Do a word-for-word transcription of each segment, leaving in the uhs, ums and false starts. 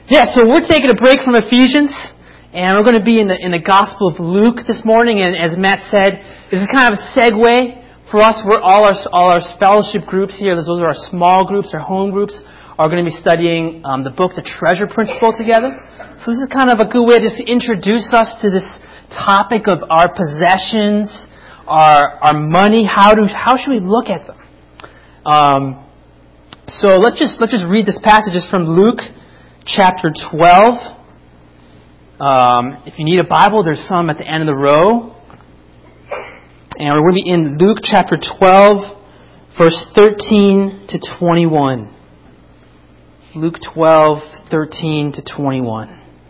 Yeah, so we're taking a break from Ephesians, and we're going to be in the in the Gospel of Luke this morning. And as Matt said, this is kind of a segue for us. We're all our all our fellowship groups here. Those are our small groups, our home groups, are going to be studying um, the book, The Treasure Principle, together. So this is kind of a good way just to introduce us to this topic of our possessions, our our money. How do how should we look at them? Um, so let's just let's just read this passage. It's from Luke chapter twelve. Um, if you need a Bible, there's some at the end of the row. And we're going to be in Luke chapter twelve, verse thirteen to twenty-one. Luke twelve, thirteen to twenty-one.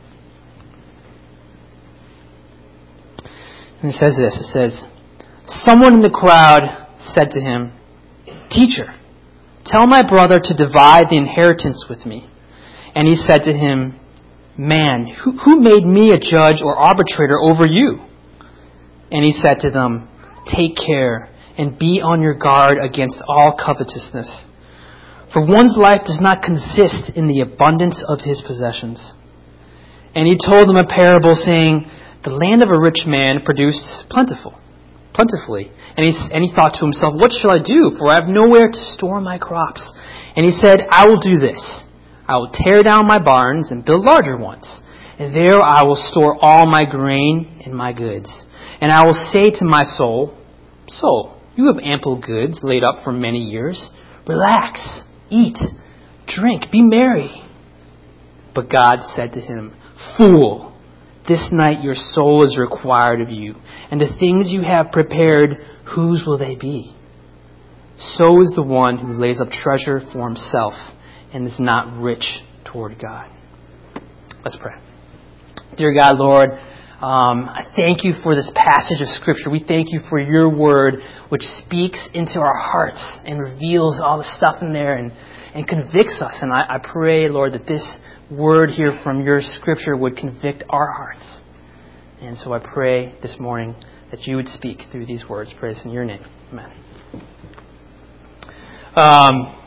And it says this. It says, "Someone in the crowd said to him, 'Teacher, tell my brother to divide the inheritance with me.' And he said to him, 'Man, who, who made me a judge or arbitrator over you?' And he said to them, 'Take care and be on your guard against all covetousness. For one's life does not consist in the abundance of his possessions.' And he told them a parable, saying, 'The land of a rich man produced plentiful, plentifully. And he, and he thought to himself, what shall I do? For I have nowhere to store my crops. And he said, I will do this. I will tear down my barns and build larger ones. And there I will store all my grain and my goods. And I will say to my soul, Soul, you have ample goods laid up for many years. Relax, eat, drink, be merry.' But God said to him, 'Fool, this night your soul is required of you. And the things you have prepared, whose will they be? So is the one who lays up treasure for himself and is not rich toward God.'" Let's pray. Dear God, Lord, um, I thank you for this passage of Scripture. We thank you for your word, which speaks into our hearts and reveals all the stuff in there and, and convicts us. And I, I pray, Lord, that this word here from your Scripture would convict our hearts. And so I pray this morning that you would speak through these words. Praise in your name. Amen. Um,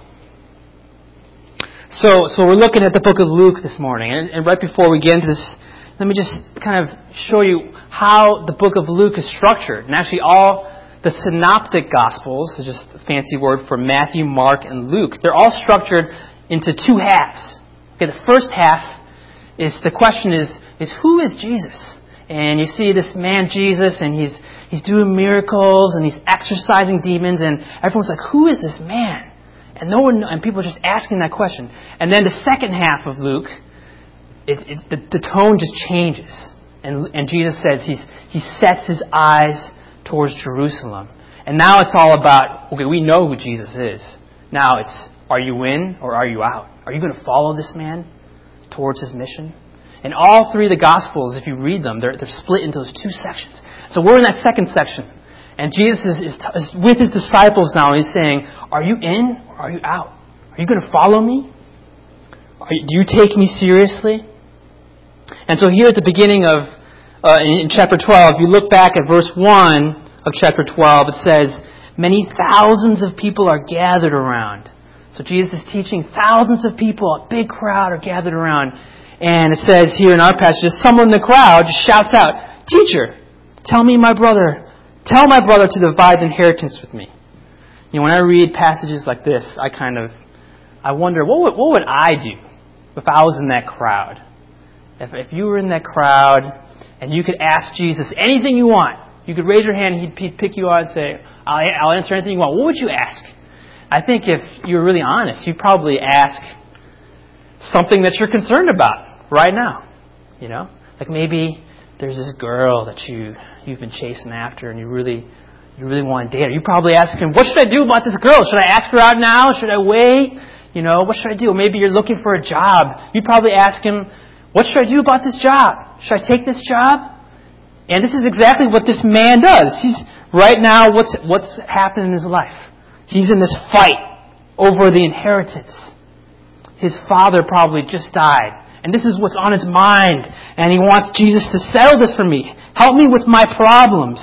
so, so we're looking at the book of Luke this morning. And, and right before we get into this, let me just kind of show you how the book of Luke is structured. And actually all the synoptic gospels, just a fancy word for Matthew, Mark, and Luke, they're all structured into two halves. Okay, the first half is, the question is, is who is Jesus? And you see this man Jesus, and he's he's doing miracles, and he's exorcising demons, and everyone's like, who is this man? And no one, and people are just asking that question. And then the second half of Luke, it, it, the, the tone just changes, and and Jesus says he's he sets his eyes towards Jerusalem, and now it's all about, okay, we know who Jesus is. Now it's, are you in or are you out? Are you going to follow this man towards his mission? And all three of the Gospels, if you read them, they're, they're split into those two sections. So we're in that second section. And Jesus is, is, is with his disciples now. And he's saying, are you in or are you out? Are you going to follow me? Are you, do you take me seriously? And so here at the beginning of, uh, in chapter twelve, if you look back at verse one of chapter twelve, it says, many thousands of people are gathered around. So Jesus is teaching, thousands of people, a big crowd are gathered around. And it says here in our passage, someone in the crowd just shouts out, "Teacher, tell me my brother, tell my brother to divide the inheritance with me." You know, when I read passages like this, I kind of, I wonder, what would, what would I do if I was in that crowd? If, if you were in that crowd and you could ask Jesus anything you want, you could raise your hand and he'd, he'd pick you out and say, I'll, I'll answer anything you want. What would you ask? I think if you were really honest, you'd probably ask something that you're concerned about right now. You know? Like maybe there's this girl that you, you've been chasing after and you really you really want to date her. You probably ask him, what should I do about this girl? Should I ask her out now? Should I wait? You know, what should I do? Maybe you're looking for a job. You'd probably ask him, what should I do about this job? Should I take this job? And this is exactly what this man does. He's right now, what's what's happening in his life? He's in this fight over the inheritance. His father probably just died. And this is what's on his mind. And he wants Jesus to settle this for me. Help me with my problems.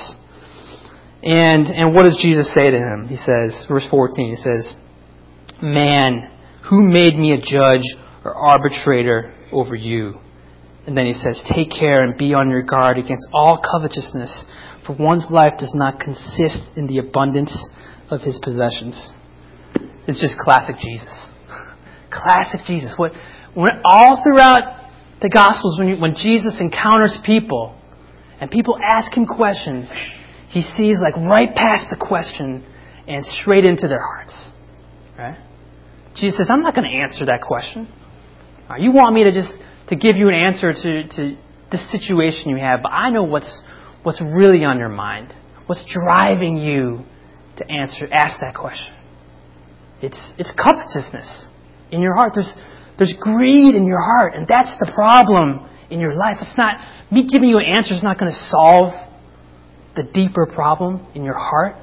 And and what does Jesus say to him? He says, verse fourteen, he says, "Man, who made me a judge or arbitrator over you. And then he says, take care and be on your guard against all covetousness, for one's life does not consist in the abundance of his possessions. It's just classic Jesus. Classic Jesus. What, when, all throughout the Gospels, when, you, when Jesus encounters people and people ask him questions, he sees like right past the question and straight into their hearts. Right? Jesus says, I'm not going to answer that question. Right, you want me to just to give you an answer to, to this situation you have, but I know what's what's really on your mind. What's driving you to answer, ask that question. It's it's covetousness in your heart. There's there's greed in your heart, and that's the problem in your life. It's not me giving you an answer is not going to solve the deeper problem in your heart.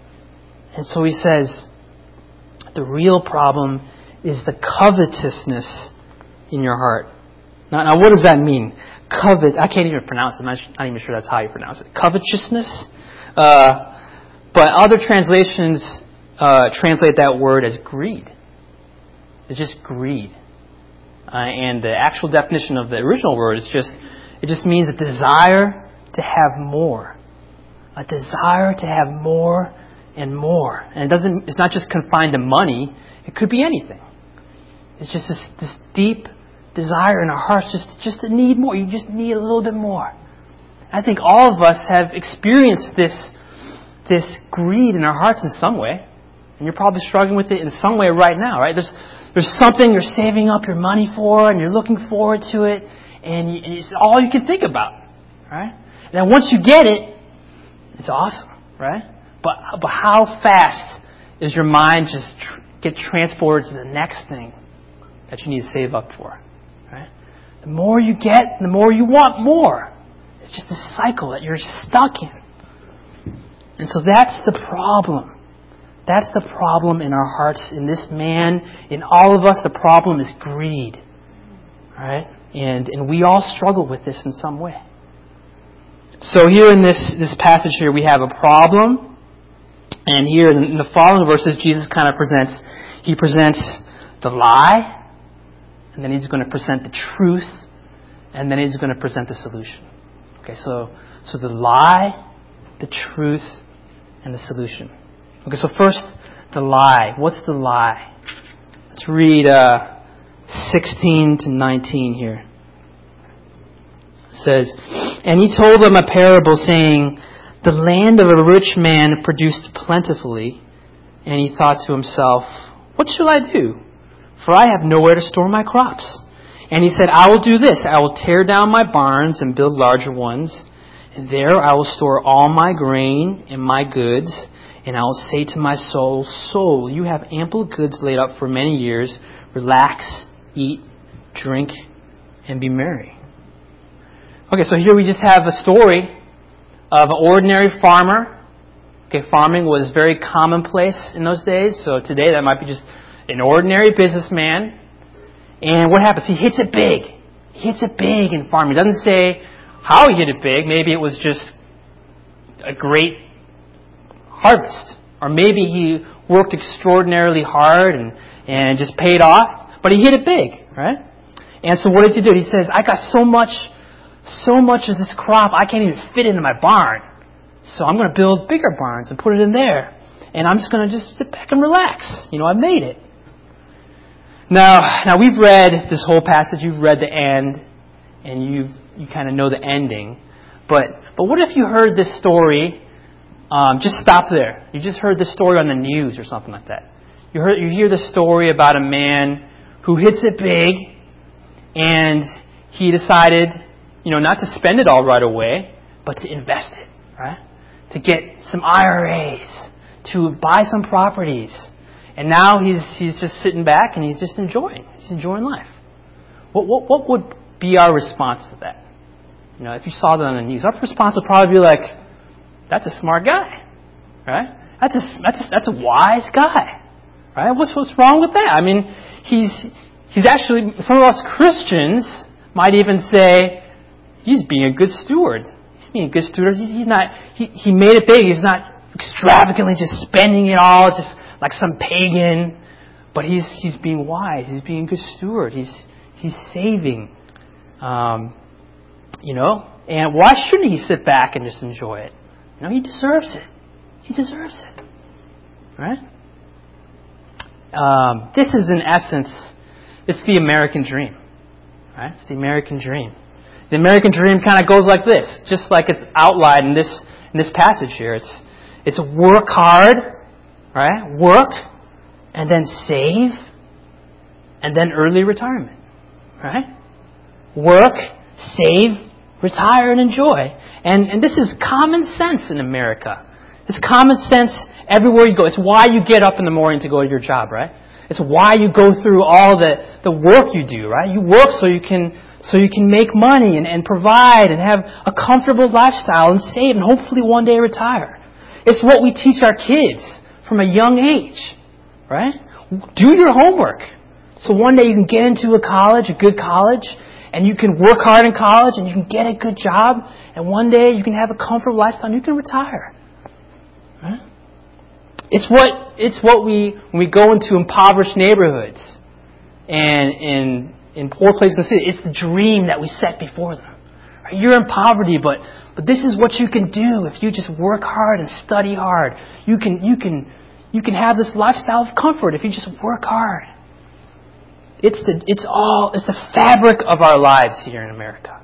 And so he says, the real problem is the covetousness in your heart. Now, now, what does that mean? Covet. I can't even pronounce it. I'm not, not even sure that's how you pronounce it. Covetousness. Uh, but other translations uh, translate that word as greed. It's just greed. Uh, and the actual definition of the original word is just, it just means a desire to have more. A desire to have more and more. And it doesn't, it's not just confined to money. It could be anything. It's just this, this deep desire in our hearts just, just to need more. You just need a little bit more. I think all of us have experienced this, this greed in our hearts in some way. And you're probably struggling with it in some way right now, right? There's, there's something you're saving up your money for and you're looking forward to it. And, you, and it's all you can think about, right? And then once you get it, it's awesome, right? But, but how fast is your mind just tr- get transported to the next thing that you need to save up for? Right? The more you get, the more you want more. It's just a cycle that you're stuck in. And so that's the problem. That's the problem in our hearts, in this man, in all of us. The problem is greed. Right? And and we all struggle with this in some way. So here in this, this passage here, we have a problem. And here in the following verses, Jesus kind of presents, he presents the lie. And then he's going to present the truth. And then he's going to present the solution. Okay, so so the lie, the truth, and the solution. Okay, so first, the lie. What's the lie? Let's read uh, sixteen to nineteen here. It says, and he told them a parable saying, the land of a rich man produced plentifully. And he thought to himself, what shall I do? For I have nowhere to store my crops. And he said, I will do this. I will tear down my barns and build larger ones. And there I will store all my grain and my goods. And I will say to my soul, soul, you have ample goods laid up for many years. Relax, eat, drink, and be merry. Okay, so here we just have a story of an ordinary farmer. Okay, farming was very commonplace in those days. So today that might be just an ordinary businessman. And what happens? He hits it big. He hits it big in farming. He doesn't say how he hit it big. Maybe it was just a great harvest. Or maybe he worked extraordinarily hard and, and just paid off. But he hit it big, right? And so what does he do? He says, I got so much, so much of this crop, I can't even fit into my barn. So I'm going to build bigger barns and put it in there. And I'm just going to just sit back and relax. You know, I made it. Now, now we've read this whole passage. You've read the end, and you've you kind of know the ending. But but what if you heard this story? Um, just stop there. You just heard this story on the news or something like that. You heard you hear the story about a man who hits it big, and he decided, you know, not to spend it all right away, but to invest it, right? To get some I R As, to buy some properties. And now he's he's just sitting back and he's just enjoying. He's enjoying life. What what what would be our response to that? You know, if you saw that on the news, our response would probably be like, "That's a smart guy, right? That's a that's a, that's a wise guy, right? What's what's wrong with that? I mean, he's he's actually, some of us Christians might even say he's being a good steward. He's being a good steward. He's, he's not he he made it big. He's not extravagantly just spending it all, just like some pagan, but he's he's being wise. He's being a good steward. He's he's saving. Um, you know, and why shouldn't he sit back and just enjoy it? You know, he deserves it. He deserves it. Right? Um, this is, in essence, it's the American dream. Right? It's the American dream. The American dream kind of goes like this, just like it's outlined in this in this passage here. It's it's work hard, right? Work, and then save, and then early retirement. Right? Work, save, retire, and enjoy. And and this is common sense in America. It's common sense everywhere you go. It's why you get up in the morning to go to your job, right? It's why you go through all the, the work you do, right? You work so you can so you can make money and, and provide and have a comfortable lifestyle and save and hopefully one day retire. It's what we teach our kids from a young age, right? Do your homework. So one day you can get into a college, a good college, and you can work hard in college and you can get a good job, and one day you can have a comfortable lifestyle and you can retire. Right? It's what it's what we when we go into impoverished neighborhoods and in in poor places in the city. It's the dream that we set before them. Right? You're in poverty, but but this is what you can do if you just work hard and study hard. You can you can you can have this lifestyle of comfort if you just work hard. It's the it's all it's the fabric of our lives here in America.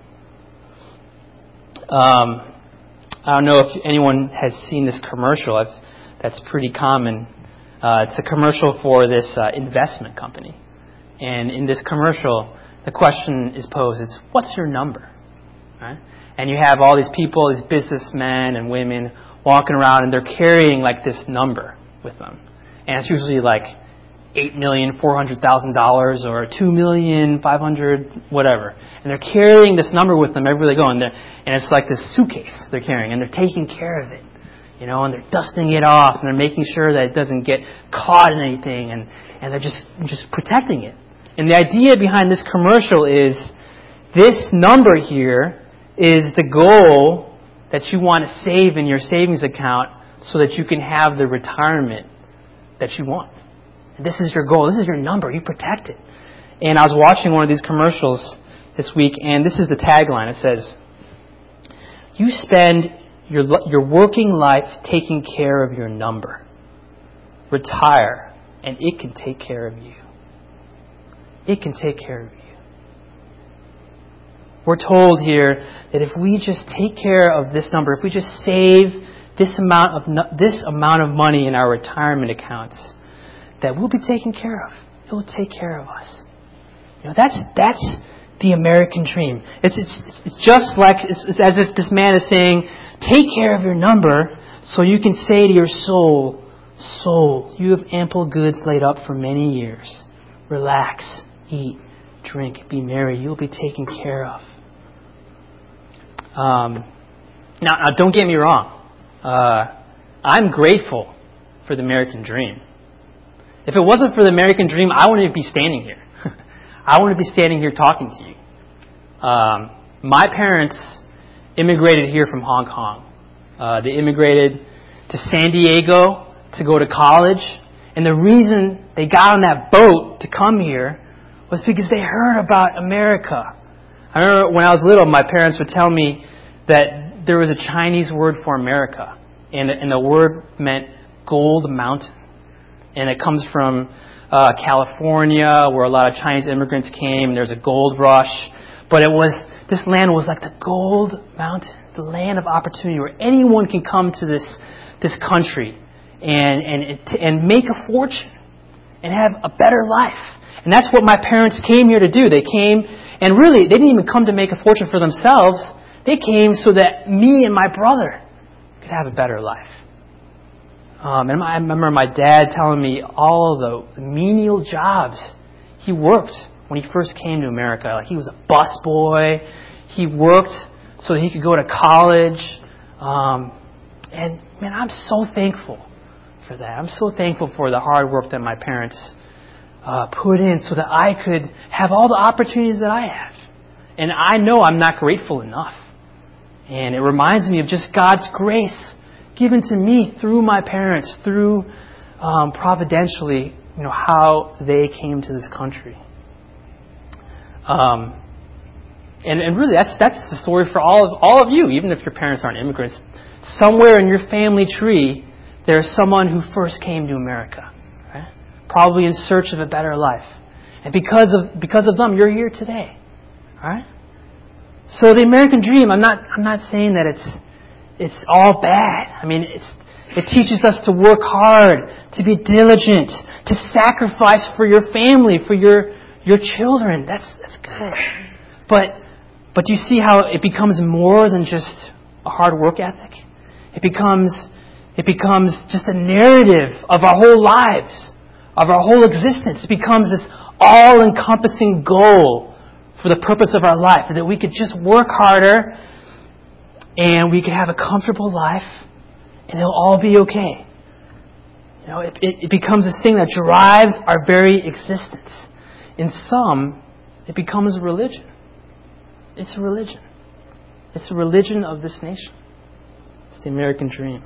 Um, I don't know if anyone has seen this commercial. I've, that's pretty common. Uh, it's a commercial for this uh, investment company. And in this commercial, the question is posed, it's, what's your number? Right? And you have all these people, these businessmen and women walking around, and they're carrying like this number with them. And it's usually like eight million four hundred thousand dollars or two million five hundred whatever. And they're carrying this number with them everywhere they go. And, and it's like this suitcase they're carrying, and they're taking care of it. You know, and they're dusting it off, and they're making sure that it doesn't get caught in anything, and, and they're just just protecting it. And the idea behind this commercial is this number here is the goal that you want to save in your savings account so that you can have the retirement that you want. And this is your goal. This is your number. You protect it. And I was watching one of these commercials this week, and this is the tagline. It says, you spend your your working life taking care of your number. Retire, and it can take care of you. It can take care of you. We're told here that if we just take care of this number, if we just save this amount of this amount of money in our retirement accounts, that we'll be taken care of. It will take care of us. You know, that's that's the American dream. It's it's it's just like it's, it's as if this man is saying, take care of your number so you can say to your soul, soul, you have ample goods laid up for many years. Relax, eat, drink, be merry. You'll be taken care of. Um, now, now, don't get me wrong. Uh, I'm grateful for the American dream. If it wasn't for the American dream, I wouldn't be standing here. I wouldn't be standing here talking to you. Um, my parents immigrated here from Hong Kong. Uh, they immigrated to San Diego to go to college. And the reason they got on that boat to come here was because they heard about America. I remember when I was little, my parents would tell me that there was a Chinese word for America. And, and the word meant gold mountain. And it comes from uh, California, where a lot of Chinese immigrants came. There's a gold rush. But it was this land was like the gold mountain, the land of opportunity where anyone can come to this this country and and and make a fortune and have a better life. And that's what my parents came here to do. They came, and really, they didn't even come to make a fortune for themselves. They came so that me and my brother could have a better life. Um, and I remember my dad telling me all the menial jobs he worked when he first came to America. Like, he was a busboy. He worked so that he could go to college. Um, and, man, I'm so thankful for that. I'm so thankful for the hard work that my parents uh, put in so that I could have all the opportunities that I have. And I know I'm not grateful enough. And it reminds me of just God's grace given to me through my parents, through um, providentially, you know, how they came to this country. Um, And, and really, that's that's the story for all of all of you, even if your parents aren't immigrants. Somewhere in your family tree, there's someone who first came to America, right? Probably in search of a better life. And because of because of them, you're here today. All right? So the American dream, I'm not I'm not saying that it's it's all bad. I mean, it's it teaches us to work hard, to be diligent, to sacrifice for your family, for your your children. That's that's good. But but do you see how it becomes more than just a hard work ethic? It becomes it becomes just a narrative of our whole lives, of our whole existence. It becomes this all-encompassing goal for the purpose of our life, that we could just work harder and we could have a comfortable life and it'll all be okay. You know, it, it, it becomes this thing that drives our very existence. In some, it becomes a religion. It's a religion. It's the religion of this nation. It's the American dream.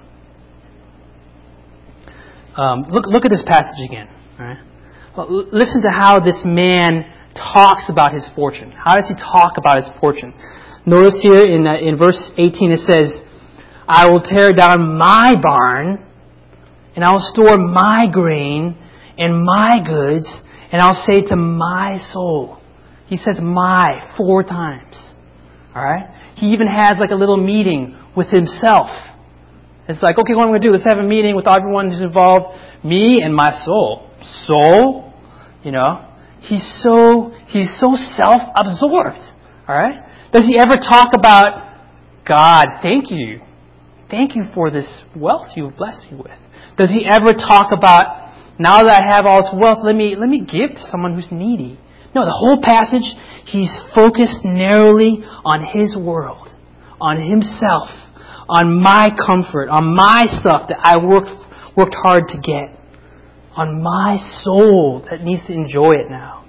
Um, look, look at this passage again. All right? Well, listen to how this man talks about his fortune. How does he talk about his fortune? Notice here in uh, in verse eighteen it says, "I will tear down my barn, and I will store my grain and my goods, and I'll say to my soul." He says "my" four times. All right? He even has like a little meeting with himself. It's like, okay, what I'm going to do? Let's have a meeting with everyone who's involved. Me and my soul. Soul? You know? He's so he's so self-absorbed. All right? Does he ever talk about, God, thank you. Thank you for this wealth you've blessed me with. Does he ever talk about, now that I have all this wealth, let me let me give to someone who's needy? No, the whole passage, he's focused narrowly on his world, on himself, on my comfort, on my stuff that I worked worked hard to get, on my soul that needs to enjoy it now.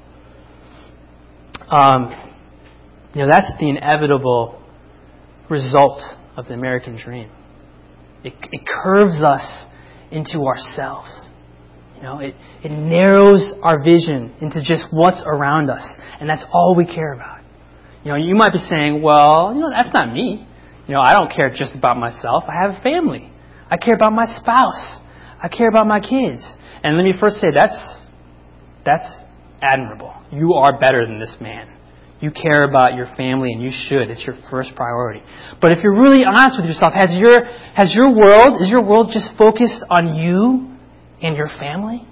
Um, you know, that's the inevitable result of the American dream. It, it curves us into ourselves. You know, it, it narrows our vision into just what's around us, and that's all we care about. You know, you might be saying, well, you know, that's not me. You know, I don't care just about myself. I have a family. I care about my spouse. I care about my kids. And let me first say, that's that's admirable. You are better than this man. You care about your family, and you should. It's your first priority. But if you're really honest with yourself, has your has your world, is your world just focused on you and your family?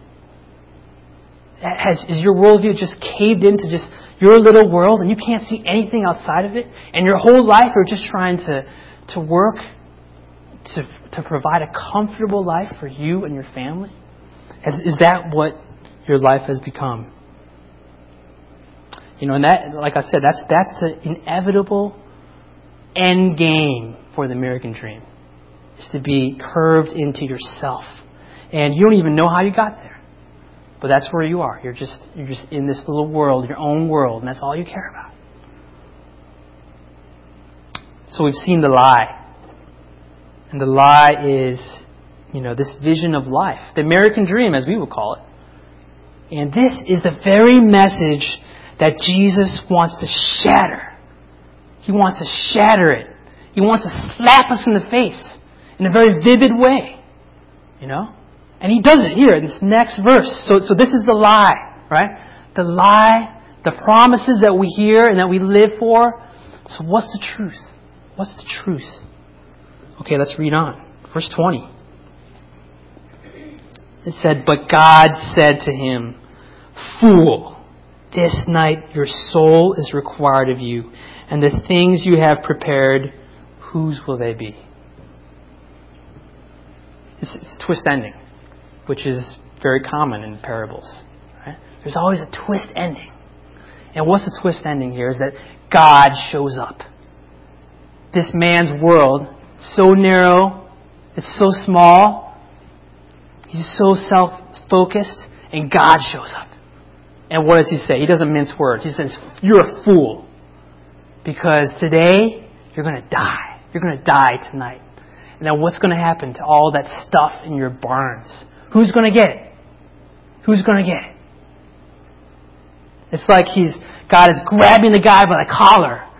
Has is your worldview just caved into just your little world, and you can't see anything outside of it? And your whole life you're just trying to to work to to provide a comfortable life for you and your family? Is, is that what your life has become? You know, and that, like I said, that's that's the inevitable end game for the American dream, is to be curved into yourself, and you don't even know how you got there, but that's where you are. You're just you're just in this little world, your own world, and that's all you care about. So we've seen the lie, and the lie is, you know, this vision of life, the American dream, as we would call it, and this is the very message that Jesus wants to shatter. He wants to shatter it. He wants to slap us in the face in a very vivid way. You know? And he does it here in this next verse. So, so this is the lie, right? The lie, the promises that we hear and that we live for. So what's the truth? What's the truth? Okay, let's read on. Verse twenty. It said, "But God said to him, 'Fool, this night your soul is required of you, and the things you have prepared, whose will they be?'" It's, it's a twist ending, which is very common in parables. Right? There's always a twist ending. And what's the twist ending here is that God shows up. This man's world, so narrow, it's so small, he's so self-focused, and God shows up. And what does he say? He doesn't mince words. He says, "You're a fool. Because today, you're going to die. You're going to die tonight. And then what's going to happen to all that stuff in your barns? Who's going to get it? Who's going to get it?" It's like he's God is grabbing the guy by the collar.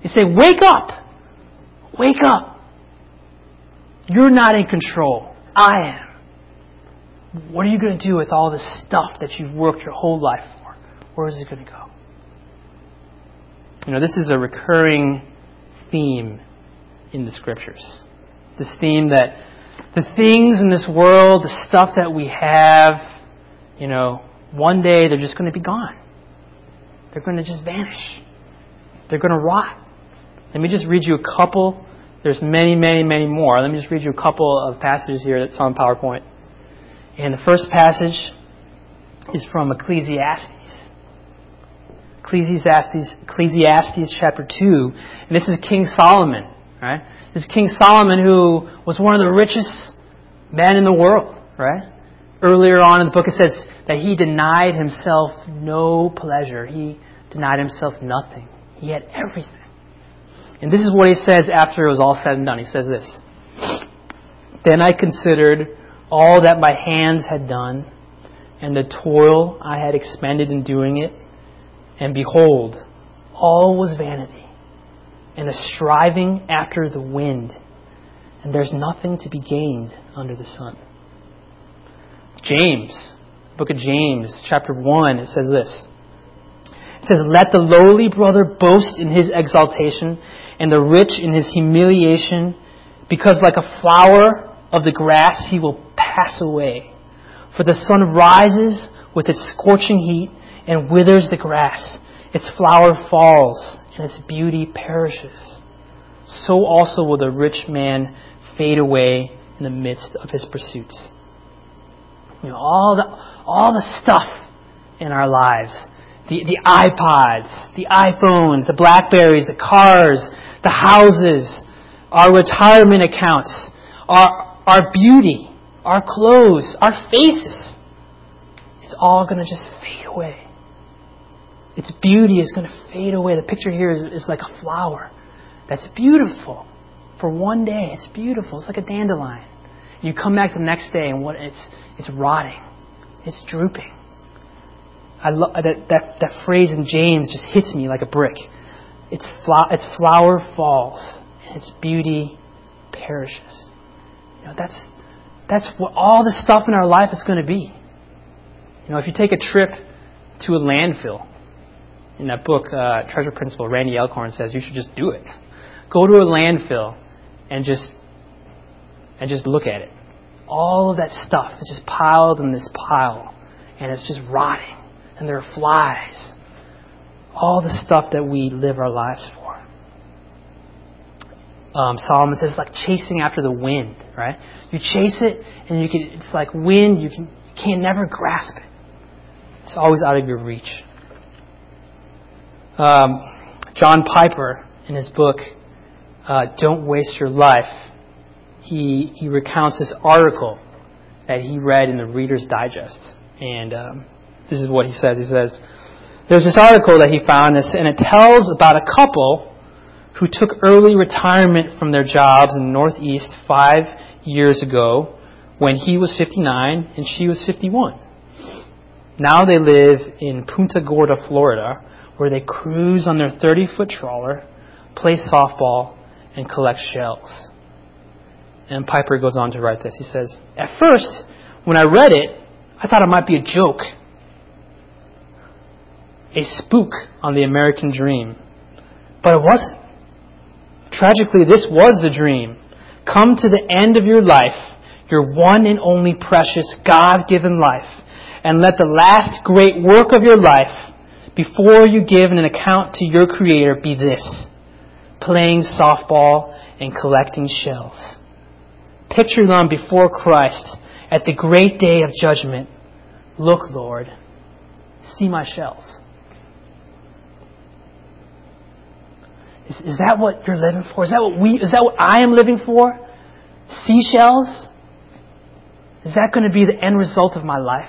He's saying, wake up! Wake up! You're not in control. I am. What are you going to do with all this stuff that you've worked your whole life for? Where is it going to go? You know, this is a recurring theme in the Scriptures. This theme that the things in this world, the stuff that we have, you know, one day they're just going to be gone. They're going to just vanish. They're going to rot. Let me just read you a couple. There's many, many, many more. Let me just read you a couple of passages here that's on PowerPoint. And the first passage is from Ecclesiastes. Ecclesiastes, Ecclesiastes chapter two. And this is King Solomon, right? This is King Solomon, who was one of the richest men in the world, right? Earlier on in the book it says that he denied himself no pleasure. He denied himself nothing. He had everything. And this is what he says after it was all said and done. He says this. Then I considered all that my hands had done, and the toil I had expended in doing it, and behold, all was vanity, and a striving after the wind, and there's nothing to be gained under the sun. James, book of James, chapter one, it says this. It says, let the lowly brother boast in his exaltation, and the rich in his humiliation, because like a flower of the grass he will pass away. For the sun rises with its scorching heat and withers the grass. Its flower falls and its beauty perishes. So also will the rich man fade away in the midst of his pursuits. You know, all the all the stuff in our lives, the the iPods, the iPhones, the Blackberries, the cars, the houses, our retirement accounts, our our beauty, our clothes, our faces. It's all going to just fade away. Its beauty is going to fade away. The picture here is, is like a flower that's beautiful for one day. It's beautiful. It's like a dandelion. You come back the next day and what it's it's rotting. It's drooping. I love that, that that phrase in James just hits me like a brick. Its fla- its flower falls and its beauty perishes. You know, that's that's what all the stuff in our life is going to be. You know, if you take a trip to a landfill, in that book, uh, Treasure Principle, Randy Elkhorn says you should just do it. Go to a landfill and just and just look at it. All of that stuff is just piled in this pile, and it's just rotting, and there are flies. All the stuff that we live our lives for. Um, Solomon says it's like chasing after the wind, right? You chase it, and you can. It's like wind. You can you can never grasp it. It's always out of your reach. Um, John Piper, in his book, uh, Don't Waste Your Life, he he recounts this article that he read in the Reader's Digest. And um, this is what he says. He says, there's this article that he found, and it tells about a couple who took early retirement from their jobs in the Northeast five years ago when he was fifty-nine and she was fifty-one. Now they live in Punta Gorda, Florida, where they cruise on their thirty-foot trawler, play softball, and collect shells. And Piper goes on to write this. He says, at first, when I read it, I thought it might be a joke, a spook on the American dream. But it wasn't. Tragically, this was the dream. Come to the end of your life, your one and only precious God-given life, and let the last great work of your life, before you give an account to your Creator, be this: playing softball and collecting shells. Picture them before Christ at the great day of judgment. Look, Lord, see my shells. Is, is that what you're living for? Is that what we? Is that what I am living for? Seashells? Is that going to be the end result of my life?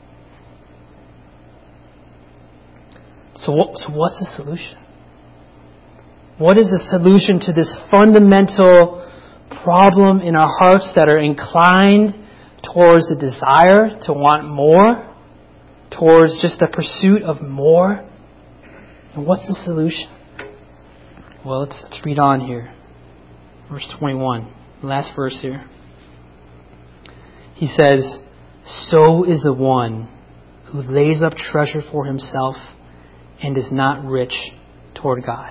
So, what, so what's the solution? What is the solution to this fundamental problem in our hearts that are inclined towards the desire to want more, towards just the pursuit of more? And what's the solution? Well, let's, let's read on here. Verse twenty-one, the last verse here. He says, "So is the one who lays up treasure for himself and is not rich toward God."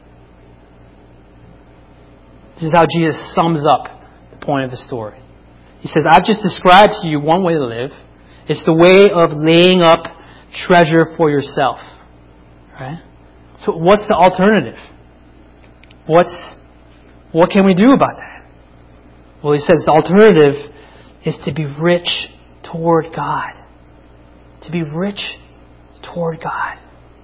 This is how Jesus sums up the point of the story. He says, I've just described to you one way to live. It's the way of laying up treasure for yourself. Right? So what's the alternative? What's what can we do about that? Well, he says the alternative is to be rich toward God. To be rich toward God.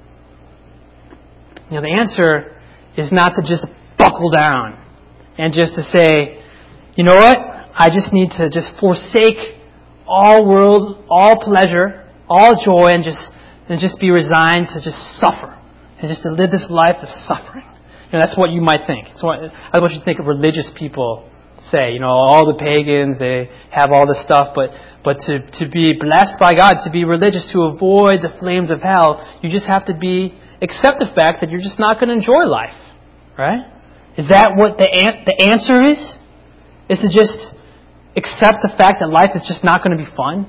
You know, the answer is not to just buckle down and just to say, you know what? I just need to just forsake all world, all pleasure, all joy, and just and just be resigned to just suffer. And just to live this life of suffering. You know, that's what you might think. It's what, that's what you think of religious people say. You know, all the pagans, they have all this stuff, but but to, to be blessed by God, to be religious, to avoid the flames of hell, you just have to be accept the fact that you're just not going to enjoy life. Right? Is that what the an- the answer is? Is to just accept the fact that life is just not going to be fun?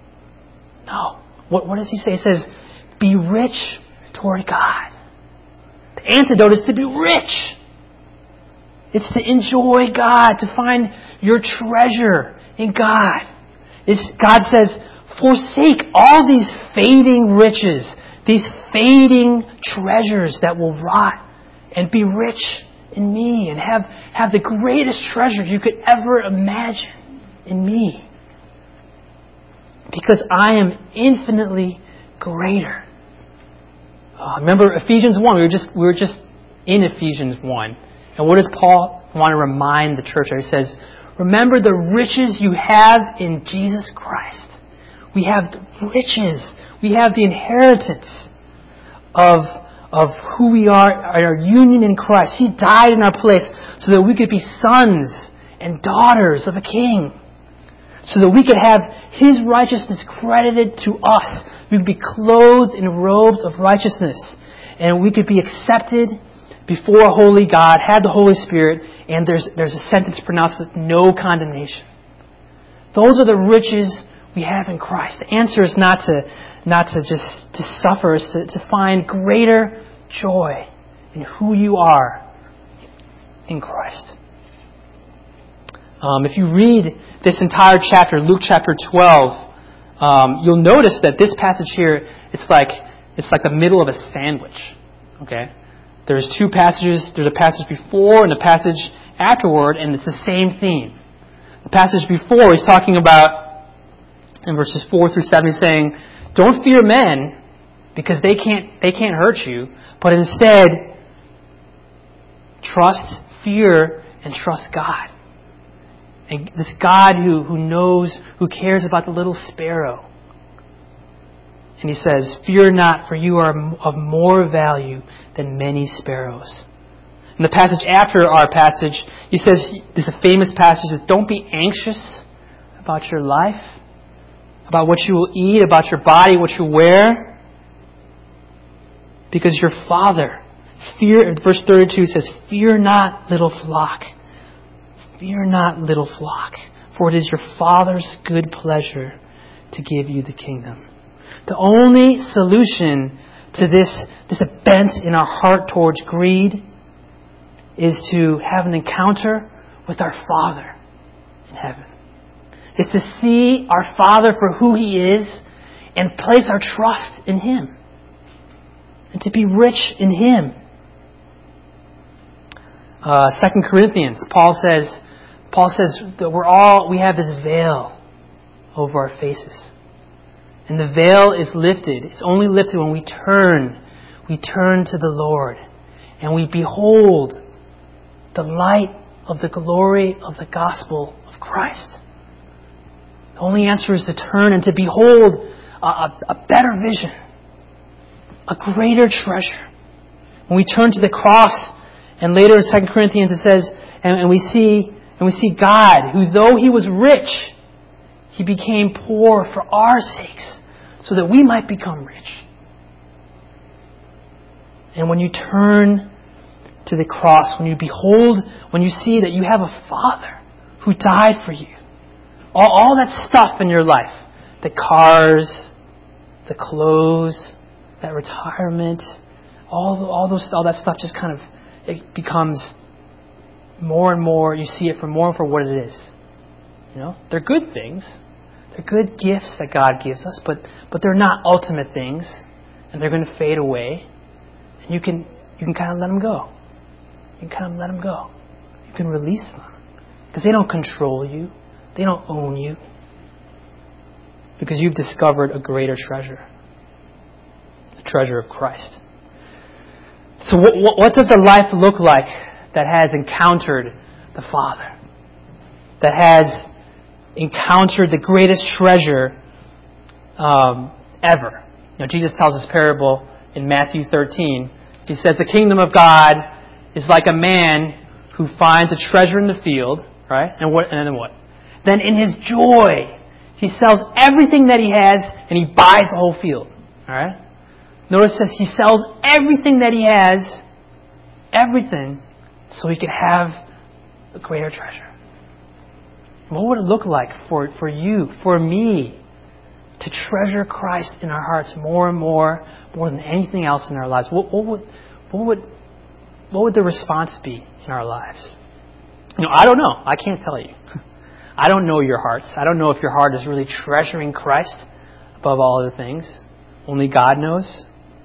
No. What what does he say? He says, be rich toward God. The antidote is to be rich. It's to enjoy God, to find your treasure in God. It's, God says, forsake all these fading riches, these fading treasures that will rot, and be rich in me and have, have the greatest treasure you could ever imagine in me. Because I am infinitely greater. Uh, remember Ephesians one. We were just we were just in Ephesians one. And what does Paul want to remind the church of? He says, remember the riches you have in Jesus Christ. We have the riches. We have the inheritance of, of who we are, our union in Christ. He died in our place so that we could be sons and daughters of a king. So that we could have His righteousness credited to us. We could be clothed in robes of righteousness. And we could be accepted before a holy God, have the Holy Spirit, and there's there's a sentence pronounced with no condemnation. Those are the riches we have in Christ. The answer is not to not to just to suffer, it's to, to find greater joy in who you are in Christ. Um, if you read this entire chapter, Luke chapter twelve, um, you'll notice that this passage here, it's like it's like the middle of a sandwich. Okay, there's two passages. There's a passage before and a passage afterward, and it's the same theme. The passage before, he's talking about in verses four through seven, he's saying, "Don't fear men, because they can't they can't hurt you, but instead trust, fear, and trust God." And this God who, who knows, who cares about the little sparrow. And he says, fear not, for you are of more value than many sparrows. In the passage after our passage, he says, there's a famous passage, says, don't be anxious about your life, about what you will eat, about your body, what you wear. Because your Father, fear, verse thirty-two says, fear not, little flock. Fear not, little flock, for it is your Father's good pleasure to give you the kingdom. The only solution to this, this bent in our heart towards greed is to have an encounter with our Father in heaven. It's to see our Father for who He is and place our trust in Him. And to be rich in Him. Uh, Second Corinthians, Paul says, Paul says that we're all, we have this veil over our faces. And the veil is lifted. It's only lifted when we turn. We turn to the Lord. And we behold the light of the glory of the gospel of Christ. The only answer is to turn and to behold a, a, a better vision. A greater treasure. When we turn to the cross, and later in Second Corinthians it says, and, and we see And we see God, who though He was rich, He became poor for our sakes, so that we might become rich. And when you turn to the cross, when you behold, when you see that you have a Father who died for you, all, all that stuff in your life, the cars, the clothes, that retirement, all all those all that stuff just kind of it becomes more and more. You see it for more and for what it is. You know, they're good things. They're good gifts that God gives us, but but they're not ultimate things, and they're going to fade away. And you can you can kind of let them go. You can kind of let them go. You can release them because they don't control you. They don't own you. Because you've discovered a greater treasure, the treasure of Christ. So what, what, what does a life look like that has encountered the Father? That has encountered the greatest treasure um, ever? You know, Jesus tells this parable in Matthew thirteen. He says, the kingdom of God is like a man who finds a treasure in the field, right? And what? And then what? Then in his joy, he sells everything that he has and he buys the whole field. All right? Notice it says he sells everything that he has, everything, so he can have a greater treasure. What would it look like for, for you, for me, to treasure Christ in our hearts more and more, more than anything else in our lives? What, what would what would what would the response be in our lives? You know, I don't know. I can't tell you. I don't know your hearts. I don't know if your heart is really treasuring Christ above all other things. Only God knows.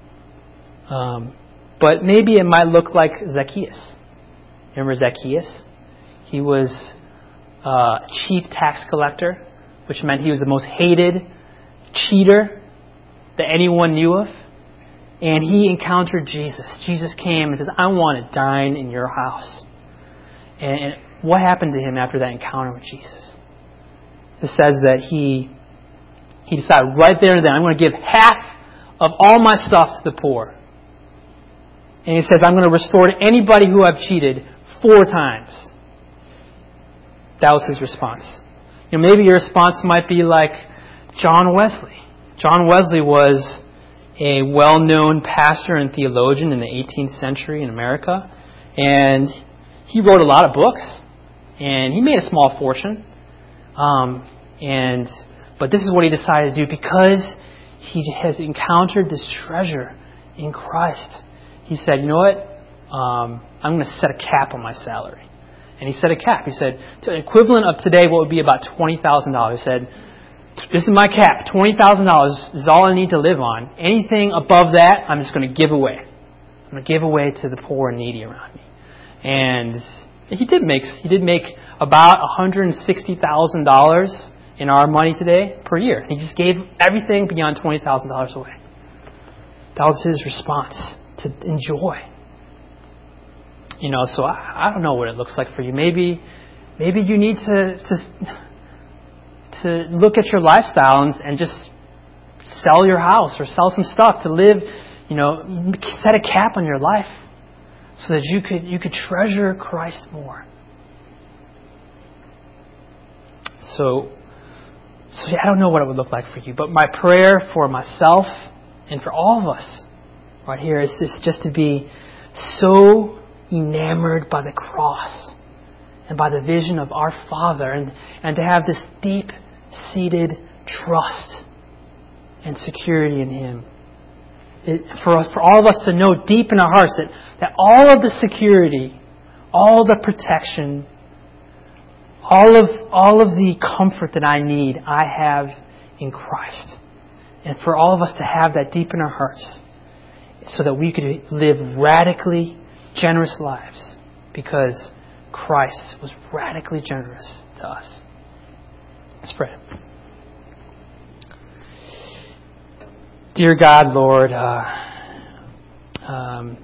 Um, but maybe it might look like Zacchaeus. Remember Zacchaeus? He was a chief tax collector, which meant he was the most hated cheater that anyone knew of. And he encountered Jesus. Jesus came and says, I want to dine in your house. And, and what happened to him after that encounter with Jesus? It says that he he decided right there and then, I'm going to give half of all my stuff to the poor. And he says, I'm going to restore to anybody who I've cheated four times. That was his response. You know, maybe your response might be like John Wesley. John Wesley was a well-known pastor and theologian in the eighteenth century in America. And he wrote a lot of books. And he made a small fortune. Um, and but this is what he decided to do because he has encountered this treasure in Christ. He said, you know what? Um, I'm going to set a cap on my salary. And he set a cap. He said, to the equivalent of today, what would be about twenty thousand dollars. He said, this is my cap. twenty thousand dollars is all I need to live on. Anything above that, I'm just going to give away. I'm going to give away to the poor and needy around me. And he did make he did make about one hundred sixty thousand dollars in our money today per year. He just gave everything beyond twenty thousand dollars away. That was his response to enjoy. You know, so I, I don't know what it looks like for you. Maybe maybe you need to to, to look at your lifestyle and, and just sell your house or sell some stuff to live, you know, set a cap on your life so that you could you could treasure Christ more. So, so yeah, I don't know what it would look like for you, but my prayer for myself and for all of us right here is this: just to be so enamored by the cross and by the vision of our Father, and, and to have this deep-seated trust and security in Him. It, for us, for all of us to know deep in our hearts that, that all of the security, all the protection, all of all of the comfort that I need, I have in Christ. And for all of us to have that deep in our hearts so that we could live radically generous lives because Christ was radically generous to us. Let's pray. Dear God, Lord, uh, um,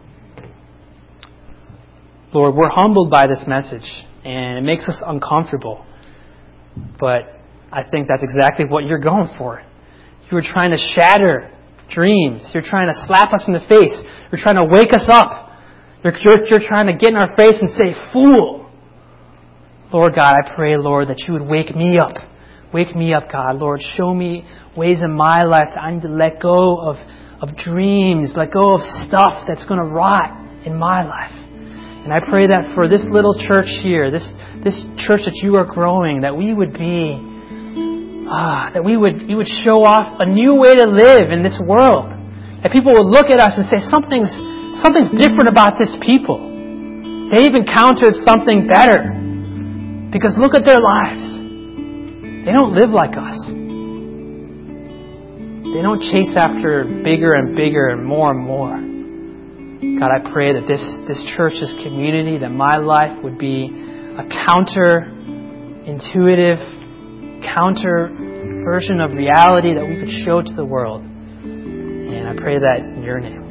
Lord, we're humbled by this message, and it makes us uncomfortable. But I think that's exactly what you're going for. You're trying to shatter dreams. You're trying to slap us in the face. You're trying to wake us up. You're, you're, you're trying to get in our face and say, fool. Lord God, I pray, Lord, that you would wake me up. Wake me up, God. Lord, show me ways in my life that I need to let go of, of dreams, let go of stuff that's going to rot in my life. And I pray that for this little church here, this this church that you are growing, that we would be, ah, that we would we would show off a new way to live in this world. That people would look at us and say, something's something's different about this people. They've encountered something better. Because look at their lives. They don't live like us. They don't chase after bigger and bigger and more and more. God, I pray that this, this church, this community, that my life would be a counter-intuitive, counter version of reality that we could show to the world. And I pray that in your name.